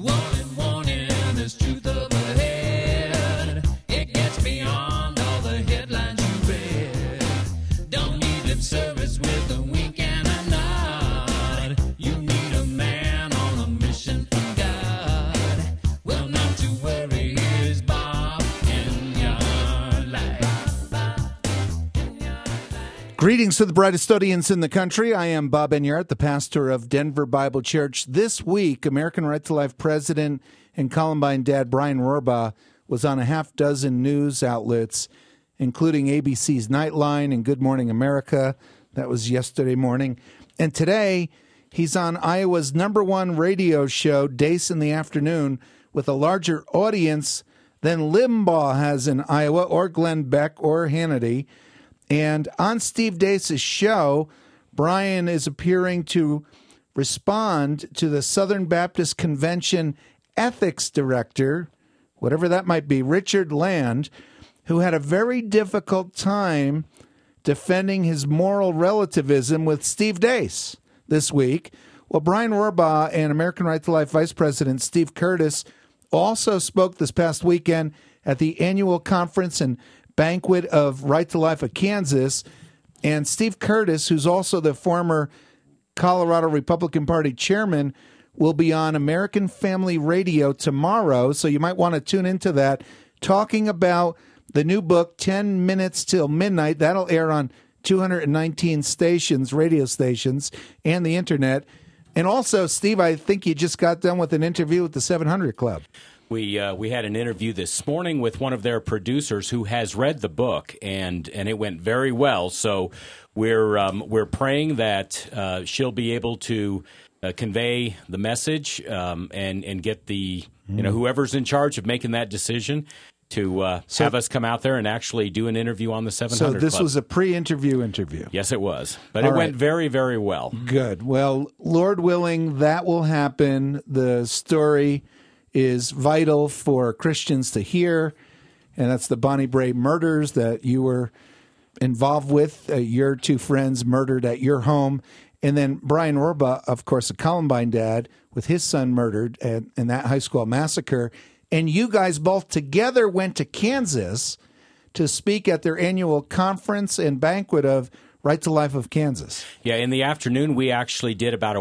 Warning, warning, there's truth up ahead. It gets beyond all the headlines you read. Don't need lip service with a wink and a nod. You need a man on a mission from God. Well, not to worry, here's Bob in your life. Greetings to the brightest audience in the country. I am Bob Enyart, the pastor of Denver Bible Church. This week, American Right to Life president and Columbine dad Brian Rohrbaugh was on a half dozen news outlets, including ABC's Nightline and Good Morning America. That was yesterday morning. And today, he's on Iowa's #1 radio show, Deace in the Afternoon, with a larger audience than Limbaugh has in Iowa, or Glenn Beck, or Hannity. And on Steve Deace's show, Brian is appearing to respond to the Southern Baptist Convention ethics director, whatever that might be, Richard Land, who had a very difficult time defending his moral relativism with Steve Deace this week. Well, Brian Rohrbaugh and American Right to Life Vice President Steve Curtis also spoke this past weekend at the annual conference and banquet of Right to Life of Kansas. And Steve Curtis, who's also the former Colorado Republican Party chairman, will be on American Family Radio tomorrow. So you might want to tune into that, talking about the new book, 10 Minutes Till Midnight. That'll air on 219 stations, radio stations, and the internet. And also, Steve, I think you just got done with an interview with the 700 Club. We had an interview this morning with one of their producers who has read the book, and it went very well. So we're praying that she'll be able to convey the message and get the whoever's in charge of making that decision to have us come out there and actually do an interview on the 700 So this Club. was a pre-interview interview. Yes, it was. But it went very, very well. Good. Well, Lord willing, that will happen. The story is vital for Christians to hear, and that's the Bonnie Bray murders that you were involved with. Your two friends murdered at your home. And then Brian Rohrbaugh, of course, a Columbine dad, with his son murdered in that high school massacre. And you guys both together went to Kansas to speak at their annual conference and banquet of Right to Life of Kansas. Yeah, in the afternoon, we actually did about a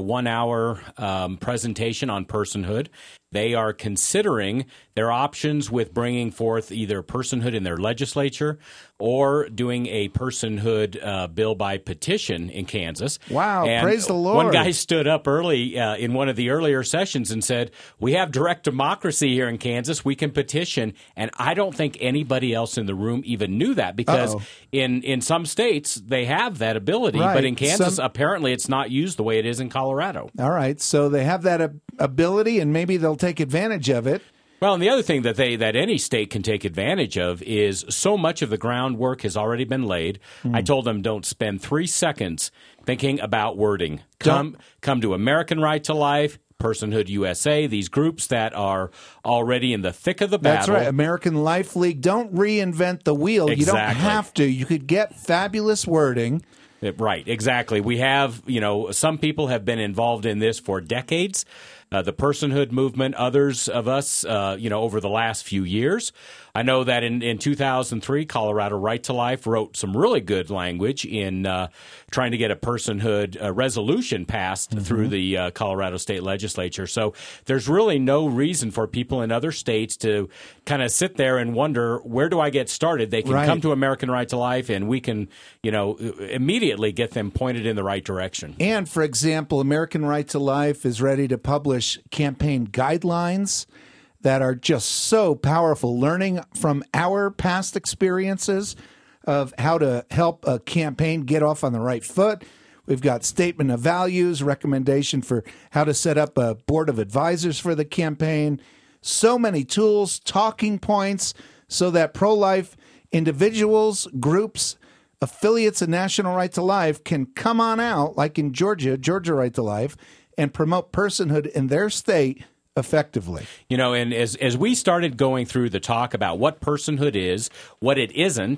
1-hour presentation on personhood. They are considering their options with bringing forth either personhood in their legislature or doing a personhood bill by petition in Kansas. Wow, and praise the Lord. One guy stood up early in one of the earlier sessions and said, we have direct democracy here in Kansas. We can petition. And I don't think anybody else in the room even knew that because in some states they have that ability. Right. But in Kansas, apparently it's not used the way it is in Colorado. All right, so they have that ability, and maybe they'll take advantage of it. Well, and the other thing that any state can take advantage of is so much of the groundwork has already been laid. I told them don't spend 3 seconds thinking about wording. Come to American Right to Life, Personhood USA, these groups that are already in the thick of the battle. That's right. American Life League. Don't reinvent the wheel. Exactly. You don't have to. You could get fabulous wording. Right, exactly. We have, some people have been involved in this for decades. The personhood movement, others of us, over the last few years. I know that in 2003, Colorado Right to Life wrote some really good language in trying to get a personhood resolution passed through the Colorado State Legislature. So there's really no reason for people in other states to kind of sit there and wonder, where do I get started? They can come to American Right to Life, and we can, immediately get them pointed in the right direction. And, for example, American Right to Life is ready to publish campaign guidelines that are just so powerful, learning from our past experiences of how to help a campaign get off on the right foot. We've got statement of values, recommendation for how to set up a board of advisors for the campaign, so many tools, talking points, so that pro-life individuals, groups, affiliates of National Right to Life can come on out, like in Georgia Right to Life, and promote personhood in their state effectively. And as we started going through the talk about what personhood is, what it isn't,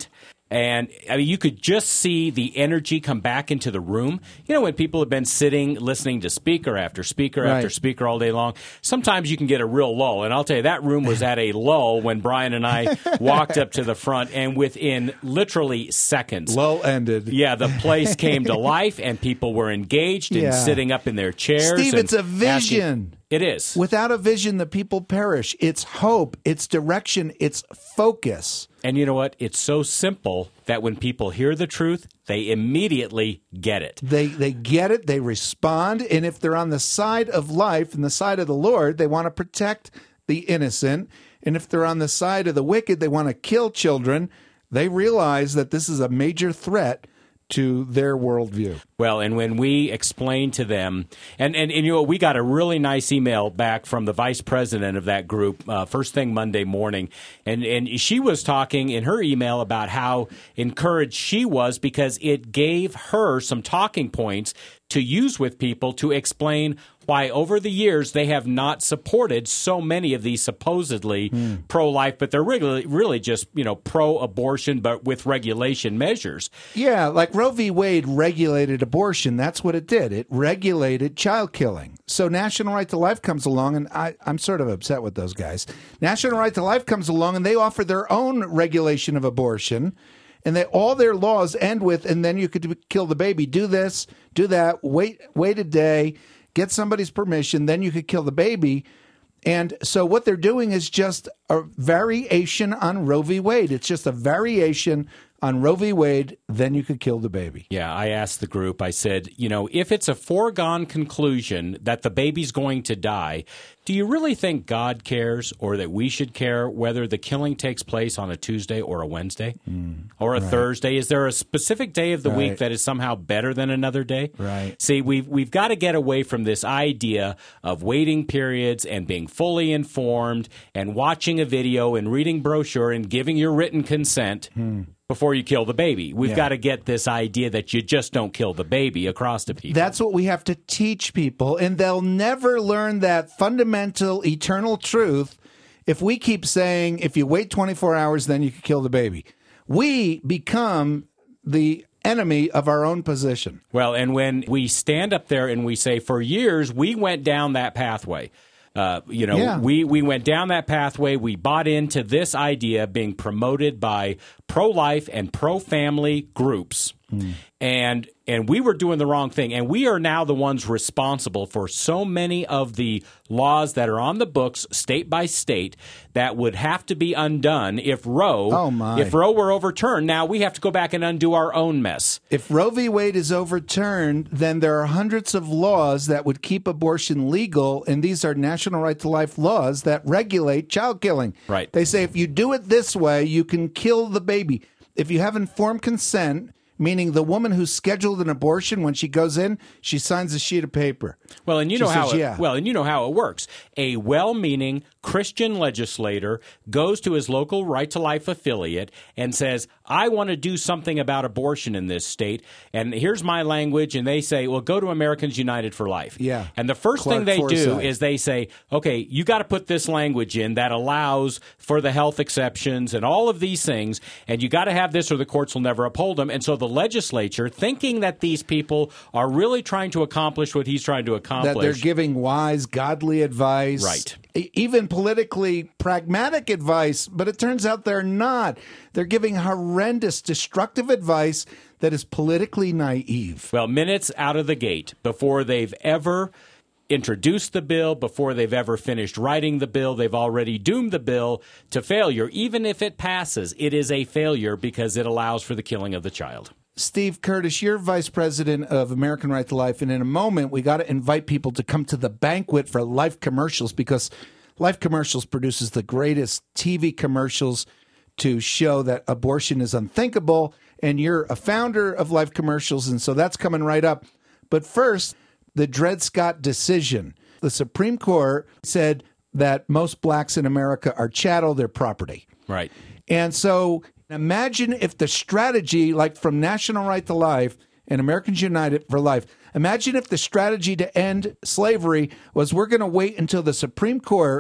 And I mean, you could just see the energy come back into the room. You know, when people have been sitting, listening to speaker after speaker after speaker all day long, sometimes you can get a real lull. And I'll tell you, that room was at a lull when Brian and I walked up to the front, and within literally seconds, lull ended. Yeah, the place came to life, and people were engaged and sitting up in their chairs. Steve, and it's a vision. It is. Without a vision, the people perish. It's hope. It's direction. It's focus. And you know what? It's so simple that when people hear the truth, they immediately get it. They get it. They respond. And if they're on the side of life and the side of the Lord, they want to protect the innocent. And if they're on the side of the wicked, they want to kill children. They realize that this is a major threat to their worldview. Well, and when we explain to them, and you know, we got a really nice email back from the vice president of that group first thing Monday morning, and she was talking in her email about how encouraged she was because it gave her some talking points to use with people to explain why over the years they have not supported so many of these supposedly pro-life, but they're really just, you know, pro-abortion, but with regulation measures. Yeah, like Roe v. Wade regulated abortion. That's what it did. It regulated child killing. So National Right to Life comes along, and I'm sort of upset with those guys. National Right to Life comes along, and they offer their own regulation of abortion. And all their laws end with, and then you could kill the baby. Do this, do that, wait a day, get somebody's permission, then you could kill the baby. And so what they're doing is just a variation on Roe v. Wade. It's just a variation on Roe v. Wade, then you could kill the baby. Yeah, I asked the group, I said, you know, if it's a foregone conclusion that the baby's going to die, do you really think God cares or that we should care whether the killing takes place on a Tuesday or a Wednesday or a Thursday? Is there a specific day of the week that is somehow better than another day? Right. See, we've got to get away from this idea of waiting periods and being fully informed and watching a video and reading brochure and giving your written consent before you kill the baby. We've got to get this idea that you just don't kill the baby across to people. That's what we have to teach people, and they'll never learn that fundamental, eternal truth if we keep saying, if you wait 24 hours, then you can kill the baby. We become the enemy of our own position. Well, and when we stand up there and we say, for years, we went down that pathway. We went down that pathway. We bought into this idea being promoted by pro-life and pro-family groups. And we were doing the wrong thing. And we are now the ones responsible for so many of the laws that are on the books, state by state, that would have to be undone if Roe were overturned. Now we have to go back and undo our own mess. If Roe v. Wade is overturned, then there are hundreds of laws that would keep abortion legal, and these are National Right to Life laws that regulate child killing. Right. They say if you do it this way, you can kill the baby. If you have informed consent, meaning the woman who scheduled an abortion, when she goes in, she signs a sheet of paper. Well, and you know how it works. A well-meaning Christian legislator goes to his local Right to Life affiliate and says, I want to do something about abortion in this state, and here's my language, and they say, well, go to Americans United for Life. Yeah. And the first thing they do is they say, okay, you got to put this language in that allows for the health exceptions and all of these things, and you got to have this or the courts will never uphold them. And so the legislature, thinking that these people are really trying to accomplish what he's trying to accomplish. That they're giving wise, godly advice. Right. Even politically pragmatic advice, but it turns out they're not. They're giving horrendous, destructive advice that is politically naive. Well, minutes out of the gate, before they've ever introduced the bill, before they've ever finished writing the bill, they've already doomed the bill to failure. Even if it passes, it is a failure because it allows for the killing of the child. Steve Curtis, you're vice president of American Right to Life, and in a moment, we got to invite people to come to the banquet for Life Commercials, because Life Commercials produces the greatest TV commercials to show that abortion is unthinkable, and you're a founder of Life Commercials, and so that's coming right up. But first, the Dred Scott decision. The Supreme Court said that most blacks in America are chattel, they're property. Right. And so imagine if the strategy, like from National Right to Life and Americans United for Life, imagine if the strategy to end slavery was we're going to wait until the Supreme Court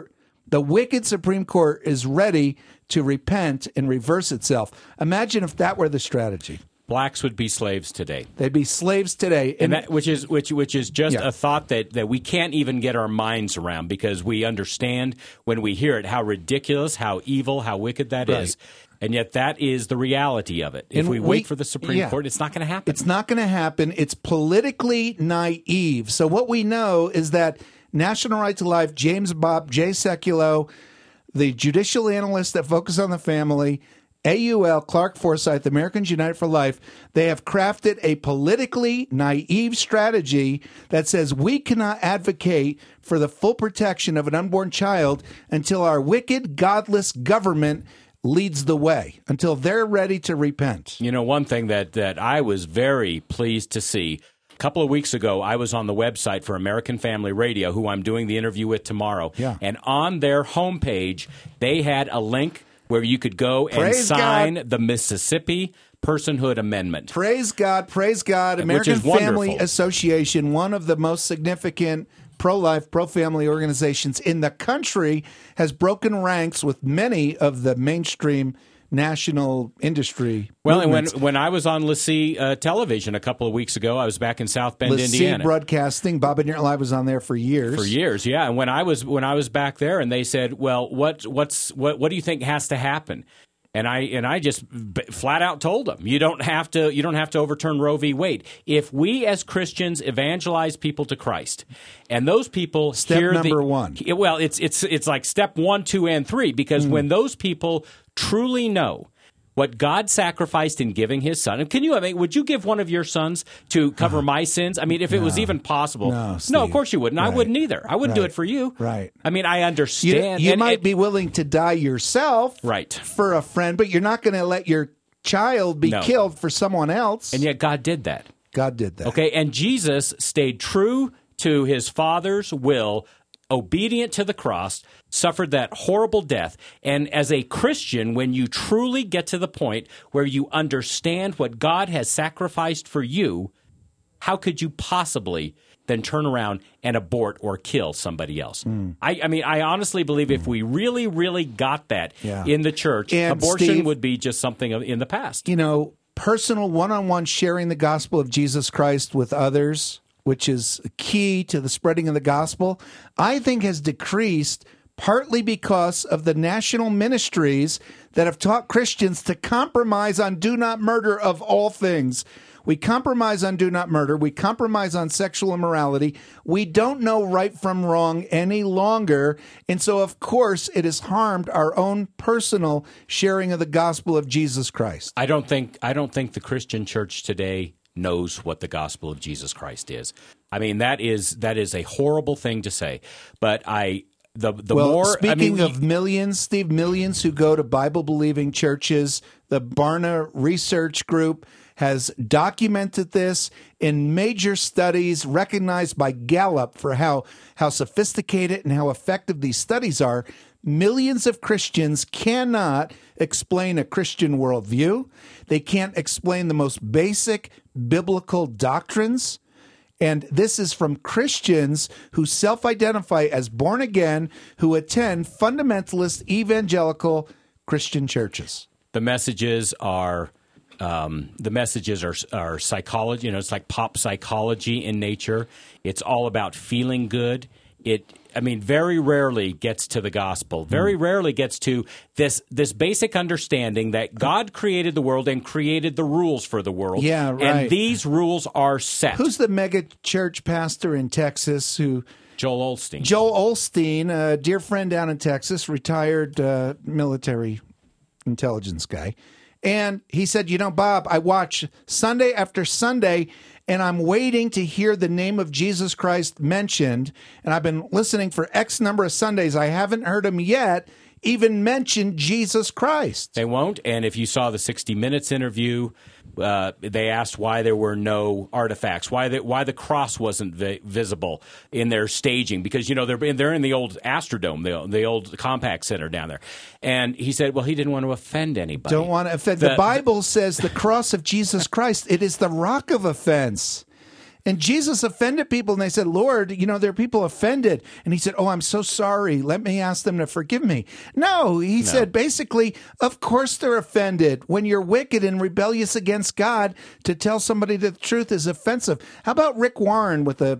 The wicked Supreme Court is ready to repent and reverse itself. Imagine if that were the strategy. Blacks would be slaves today. They'd be slaves today. And that, which is just a thought that we can't even get our minds around, because we understand when we hear it how ridiculous, how evil, how wicked that is. And yet that is the reality of it. If we wait for the Supreme Court, it's not going to happen. It's not going to happen. It's politically naive. So what we know is that National Right to Life, James Bopp, Jay Sekulow, the judicial analysts that focus on the family, AUL, Clark Forsyth, Americans United for Life, they have crafted a politically naive strategy that says we cannot advocate for the full protection of an unborn child until our wicked, godless government leads the way, until they're ready to repent. You know, one thing that I was very pleased to see, a couple of weeks ago, I was on the website for American Family Radio, who I'm doing the interview with tomorrow. Yeah. And on their homepage, they had a link where you could go and sign the Mississippi Personhood Amendment. Praise God, praise God. American Family Association, one of the most significant pro-life, pro-family organizations in the country, has broken ranks with many of the mainstream national industry movements. And when I was on LeSee television a couple of weeks ago, I was back in South Bend, Indiana. LeSee Broadcasting, Bob and Your Live was on there for years. For years, yeah. And when I was back there, and they said, "Well, what do you think has to happen?" And I just flat out told them, you don't have to overturn Roe v. Wade. If we as Christians evangelize people to Christ, and those people hear number one. Well, it's like step 1, 2, and 3, because when those people truly know what God sacrificed in giving His Son. And would you give one of your sons to cover my sins? I mean, if it was even possible. No, of course you wouldn't. Right. I wouldn't either. I wouldn't do it for you. Right. I mean, I understand. You might be willing to die yourself for a friend, but you're not going to let your child be killed for someone else. And yet God did that. God did that. Okay, and Jesus stayed true to His Father's will, obedient to the cross, suffered that horrible death. And as a Christian, when you truly get to the point where you understand what God has sacrificed for you, how could you possibly then turn around and abort or kill somebody else? I honestly believe if we really, really got that in the church, and abortion Steve, would be just something in the past. You know, personal one-on-one sharing the gospel of Jesus Christ with others, which is key to the spreading of the gospel, I think has decreased partly because of the national ministries that have taught Christians to compromise on do not murder of all things. We compromise on do not murder. We compromise on sexual immorality. We don't know right from wrong any longer. And so, of course, it has harmed our own personal sharing of the gospel of Jesus Christ. I don't think the Christian church today knows what the gospel of Jesus Christ is. I mean, that is a horrible thing to say. But speaking of millions, Steve, millions who go to Bible-believing churches, the Barna Research Group has documented this in major studies recognized by Gallup for how sophisticated and how effective these studies are. Millions of Christians cannot explain a Christian worldview. They can't explain the most basic biblical doctrines. And this is from Christians who self-identify as born again, who attend fundamentalist evangelical Christian churches. The messages are psychology. You know, it's like pop psychology in nature. It's all about feeling good. Very rarely gets to the gospel. Very rarely gets to this basic understanding that God created the world and created the rules for the world. Yeah, right. And these rules are set. Who's the mega church pastor in Texas who... Joel Osteen. Joel Osteen, a dear friend down in Texas, retired military intelligence guy. And he said, Bob, I watch Sunday after Sunday, and I'm waiting to hear the name of Jesus Christ mentioned. And I've been listening for X number of Sundays. I haven't heard him yet even mention Jesus Christ. They won't. And if you saw the 60 Minutes interview, they asked why there were no artifacts, why the cross wasn't visible in their staging, because they're in the old Astrodome, the old Compaq Center down there. And he said, well, he didn't want to offend anybody. Don't want to offend. The Bible says the cross of Jesus Christ, it is the rock of offense. And Jesus offended people, and they said, Lord, there are people offended. And he said, oh, I'm so sorry. Let me ask them to forgive me. No, he said, basically, of course they're offended. When you're wicked and rebellious against God, to tell somebody the truth is offensive. How about Rick Warren with the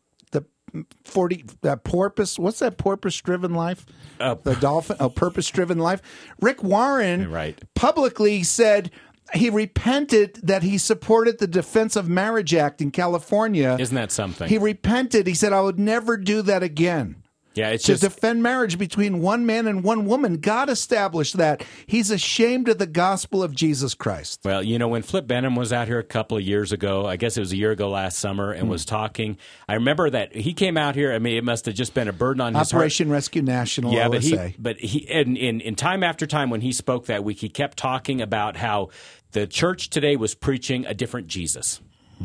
porpoise? What's that porpoise-driven life? The dolphin? Oh, purpose-driven life. Rick Warren publicly said he repented that he supported the Defense of Marriage Act in California. Isn't that something? He repented. He said, I would never do that again. Yeah, it's to defend marriage between one man and one woman. God established that. He's ashamed of the gospel of Jesus Christ. Well, when Flip Benham was out here a couple of years ago, I guess it was a year ago last summer, and was talking, I remember that he came out here. I mean, it must have just been a burden on his Operation Rescue National. Yeah, OSA. but he in time after time when he spoke that week, he kept talking about how the church today was preaching a different Jesus.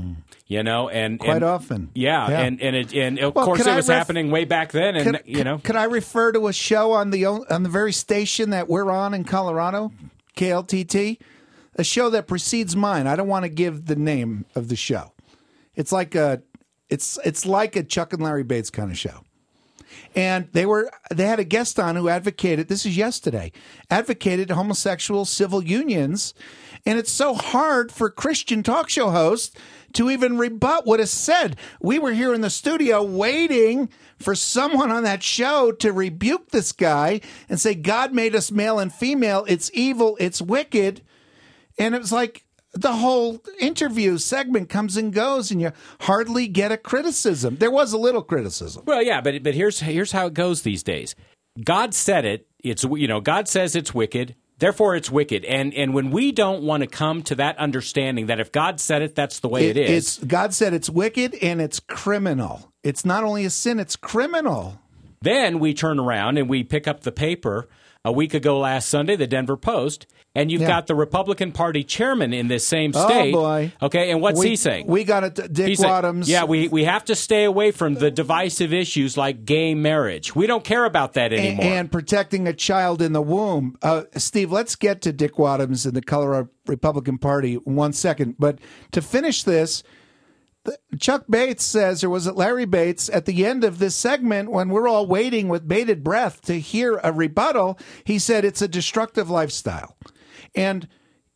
And quite often, and of course it was happening way back then. And could I refer to a show on the very station that we're on in Colorado, KLTT, a show that precedes mine. I don't want to give the name of the show. It's like it's like a Chuck and Larry Bates kind of show. And they had a guest on who advocated, this is yesterday, advocated homosexual civil unions. And it's so hard for Christian talk show hosts to even rebut what is said. We were here in the studio waiting for someone on that show to rebuke this guy and say, God made us male and female. It's evil. It's wicked. And it was like the whole interview segment comes and goes, and you hardly get a criticism. There was a little criticism. Well, yeah, but here's how it goes these days. God said it. It's God says it's wicked. Therefore, it's wicked. And when we don't want to come to that understanding that if God said it, that's the way it is. God said it's wicked and it's criminal. It's not only a sin, it's criminal. Then we turn around and we pick up the paper a week ago last Sunday, the Denver Post, and you've got the Republican Party chairman in this same state. Oh, boy. Okay, and what's he saying? We got it, Dick Wadhams. We have to stay away from the divisive issues like gay marriage. We don't care about that anymore. And protecting a child in the womb. Steve, let's get to Dick Wadhams and the Colorado Republican Party in 1 second. But to finish this, Chuck Bates says, or was it Larry Bates, at the end of this segment, when we're all waiting with bated breath to hear a rebuttal, he said it's a destructive lifestyle. And,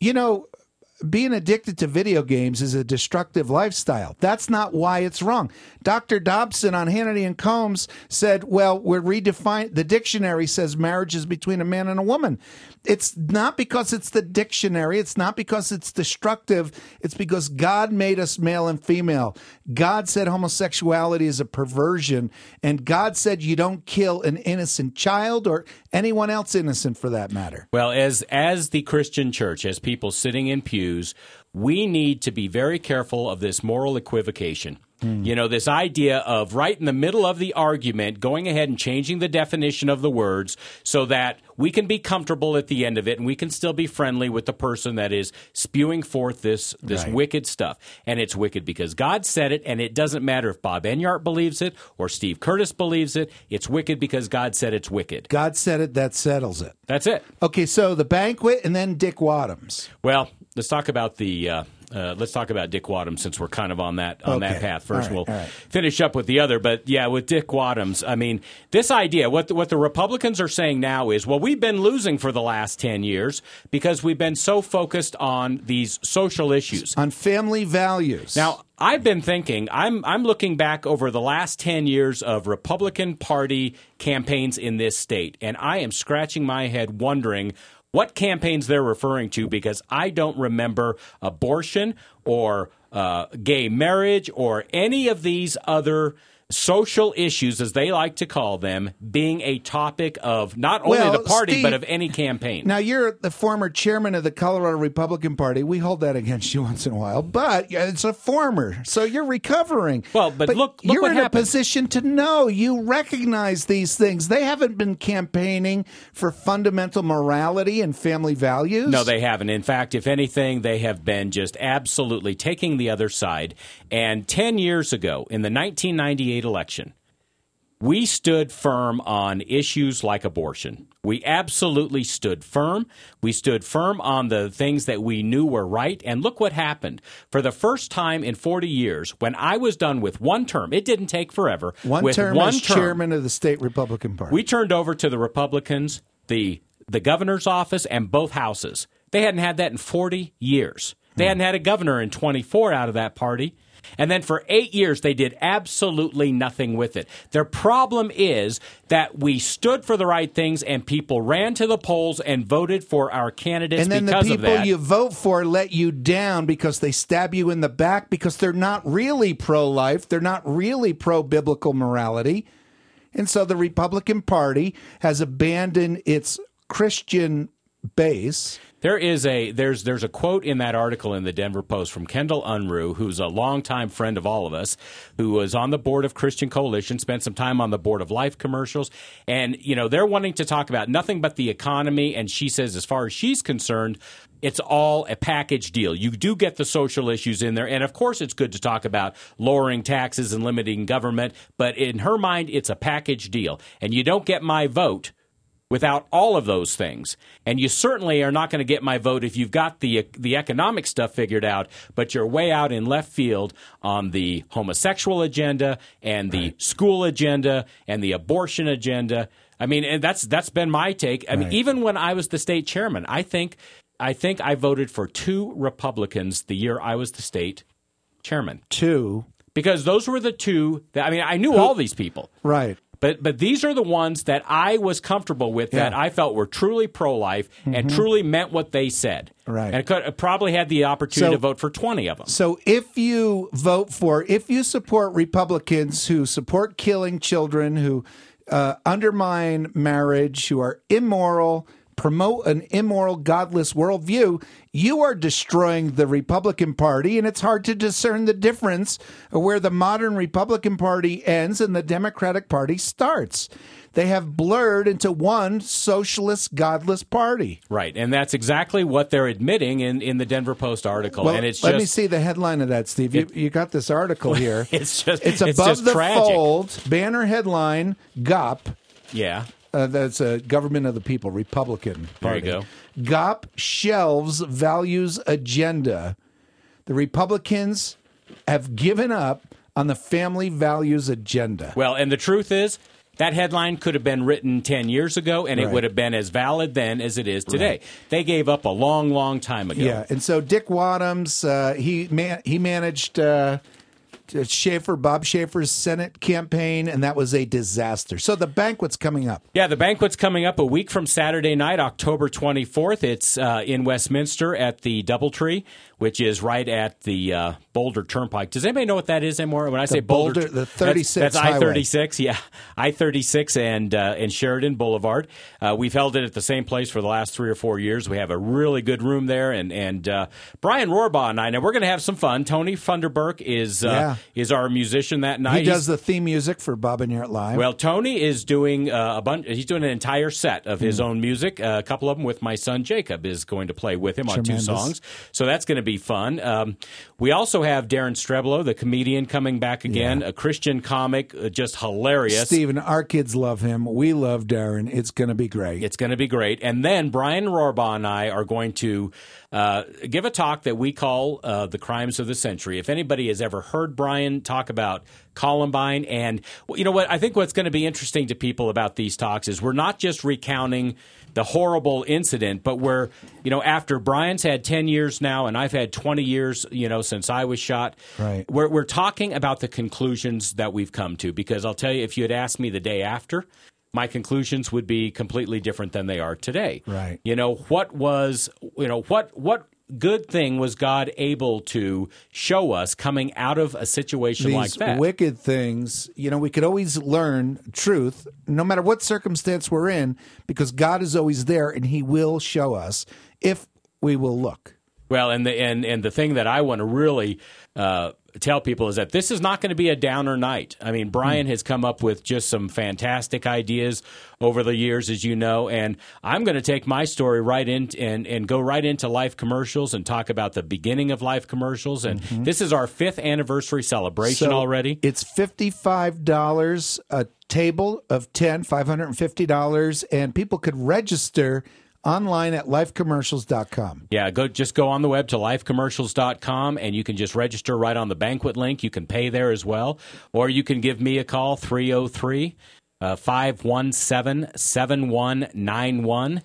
being addicted to video games is a destructive lifestyle. That's not why it's wrong. Dr. Dobson on Hannity and Combs said, well, the dictionary says marriage is between a man and a woman. It's not because it's the dictionary. It's not because it's destructive. It's because God made us male and female. God said homosexuality is a perversion, and God said you don't kill an innocent child or anyone else innocent for that matter. Well, as the Christian church, as people sitting in pews, we need to be very careful of this moral equivocation. This idea of right in the middle of the argument, going ahead and changing the definition of the words so that we can be comfortable at the end of it and we can still be friendly with the person that is spewing forth this wicked stuff. And it's wicked because God said it, and it doesn't matter if Bob Enyart believes it or Steve Curtis believes it. It's wicked because God said it's wicked. God said it, that settles it. That's it. Okay, so the banquet and then Dick Wadhams. Well, let's talk about let's talk about Dick Wadhams since we're kind of on that path. First, we'll finish up with the other. But yeah, with Dick Wadhams, I mean, this idea, what the Republicans are saying now is, well, we've been losing for the last 10 years because we've been so focused on these social issues, on family values. Now, I've been thinking, I'm looking back over the last 10 years of Republican Party campaigns in this state, and I am scratching my head wondering what campaigns they're referring to, because I don't remember abortion or gay marriage or any of these other social issues, as they like to call them, being a topic of not only the party, Steve, but of any campaign. Now, you're the former chairman of the Colorado Republican Party. We hold that against you once in a while, but it's a former, so you're recovering. Well, but look you're what in happened. A position to know. You recognize these things. They haven't been campaigning for fundamental morality and family values. No, they haven't. In fact, if anything, they have been just absolutely taking the other side. And 10 years ago, in the 1998 election, we stood firm on issues like abortion. We absolutely stood firm. We stood firm on the things that we knew were right. And look what happened. For the first time in 40 years, when I was done with one term, it didn't take forever. One term as chairman of the state Republican Party. We turned over to the Republicans the governor's office and both houses. They hadn't had that in 40 years. They hadn't had a governor in 24 out of that party. And then for 8 years, they did absolutely nothing with it. Their problem is that we stood for the right things and people ran to the polls and voted for our candidates because of that. And then the people you vote for let you down because they stab you in the back because they're not really pro-life. They're not really pro-biblical morality. And so the Republican Party has abandoned its Christian base. There's a quote in that article in the Denver Post from Kendall Unruh, who's a longtime friend of all of us, who was on the board of Christian Coalition, spent some time on the board of Life Commercials, and they're wanting to talk about nothing but the economy. And she says, as far as she's concerned, it's all a package deal. You do get the social issues in there, and of course, it's good to talk about lowering taxes and limiting government. But in her mind, it's a package deal, and you don't get my vote without all of those things. And you certainly are not going to get my vote if you've got the economic stuff figured out, but you're way out in left field on the homosexual agenda and the school agenda and the abortion agenda. I mean, and that's been my take. I mean, even when I was the state chairman, I think I voted for 2 Republicans the year I was the state chairman. 2? Because those were the 2 that, I mean, I knew all these people. Right. But these are the ones that I was comfortable with, that I felt were truly pro-life and truly meant what they said. Right. And I probably had the opportunity to vote for 20 of them. So if you support Republicans who support killing children, who undermine marriage, who are immoral, promote an immoral, godless worldview, you are destroying the Republican Party, and it's hard to discern the difference of where the modern Republican Party ends and the Democratic Party starts. They have blurred into one socialist, godless party. Right, and that's exactly what they're admitting in the Denver Post article. Well, and it's let me see the headline of that, Steve. You got this article here. It's above just the tragic. fold, banner headline, GOP. Yeah. That's a Government of the People, Republican Party. There you go. GOP shelves values agenda. The Republicans have given up on the family values agenda. Well, and the truth is, that headline could have been written 10 years ago, and it would have been as valid then as it is today. Right. They gave up a long, long time ago. Yeah, and so Dick Wadhams, he managed Bob Schaefer's Senate campaign, and that was a disaster. So the banquet's coming up. Yeah, the banquet's coming up a week from Saturday night, October 24th. It's in Westminster at the Doubletree, which is right at the Boulder Turnpike. Does anybody know what that is anymore? When I say Boulder, the 36 that's I-36. Yeah, I-36 and Sheridan Boulevard. We've held it at the same place for the last 3 or 4 years. We have a really good room there, and Brian Rohrbaugh and I. Now we're going to have some fun. Tony Funderburk is our musician that night. He does the theme music for Bob and Yart Live. Well, Tony is doing a bunch. He's doing an entire set of his own music. A couple of them with my son Jacob is going to play with him on 2 songs. So that's going to be fun. We also have Darren Streblow, the comedian, coming back again, a Christian comic, just hilarious. Stephen, our kids love him. We love Darren. It's going to be great. It's going to be great. And then Brian Rohrbaugh and I are going to give a talk that we call The Crimes of the Century. If anybody has ever heard Brian talk about Columbine, and you know what, I think what's going to be interesting to people about these talks is we're not just recounting the horrible incident, but we're, after Brian's had 10 years now and I've had 20 years, since I was shot, we're talking about the conclusions that we've come to. Because I'll tell you, if you had asked me the day after, my conclusions would be completely different than they are today. Right. What good thing was God able to show us coming out of a situation like that? These wicked things, we could always learn truth, no matter what circumstance we're in, because God is always there, and He will show us if we will look. Well, and the thing that I want to really tell people is that this is not going to be a downer night. I mean, Brian has come up with just some fantastic ideas over the years, as you know, and I'm going to take my story right in and go right into Life Commercials and talk about the beginning of Life Commercials. And this is our 5th anniversary celebration already. It's $55 a table of 10, $550, and people could register online at lifecommercials.com. Yeah, just go on the web to lifecommercials.com, and you can just register right on the banquet link. You can pay there as well, or you can give me a call, 303-517-7191.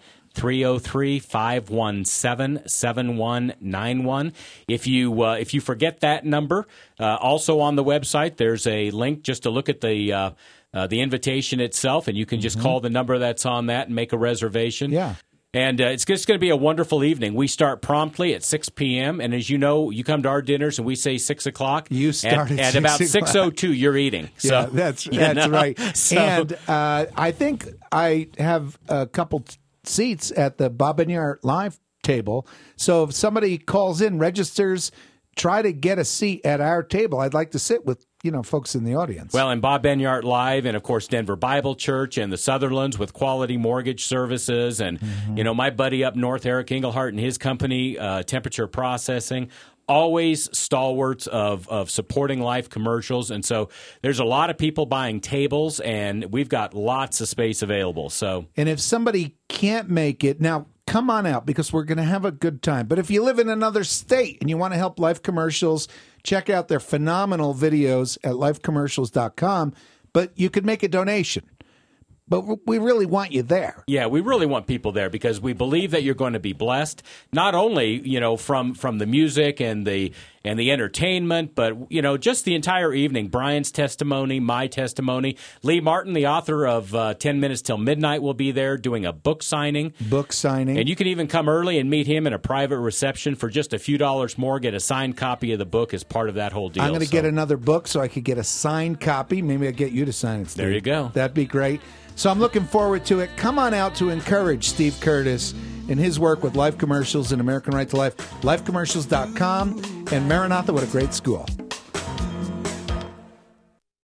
303-517-7191. If you forget that number, also on the website, there's a link just to look at the invitation itself, and you can just call the number that's on that and make a reservation. Yeah. And it's just going to be a wonderful evening. We start promptly at 6 p.m., and as you know, you come to our dinners, and we say 6 o'clock. You start at 6 about o'clock. 6:02, you're eating. So, yeah, that's right. So, and I think I have a couple seats at the Bob Enyart Live table. So if somebody calls in, registers, try to get a seat at our table. I'd like to sit with folks in the audience. Well, and Bob Enyart Live, and of course Denver Bible Church, and the Sutherlands with Quality Mortgage Services, and my buddy up north, Eric Engelhart, and his company, Temperature Processing. Always stalwarts of supporting Life Commercials, and so there's a lot of people buying tables, and we've got lots of space available. So, and if somebody can't make it now, come on out because we're going to have a good time. But if you live in another state and you want to help Life Commercials, check out their phenomenal videos at lifecommercials.com. But you could make a donation. But we really want you there. Yeah, we really want people there because we believe that you're going to be blessed, not only, from the music and the entertainment, but, just the entire evening. Brian's testimony, my testimony. Lee Martin, the author of 10 Minutes Till Midnight, will be there doing a book signing. And you can even come early and meet him in a private reception for just a few dollars more, get a signed copy of the book as part of that whole deal. I'm going to get another book so I could get a signed copy. Maybe I'll get you to sign it, Steve. There you go. That'd be great. So I'm looking forward to it. Come on out to encourage Steve Curtis in his work with Life Commercials and American Right to Life. Lifecommercials.com. And Maranatha, what a great school.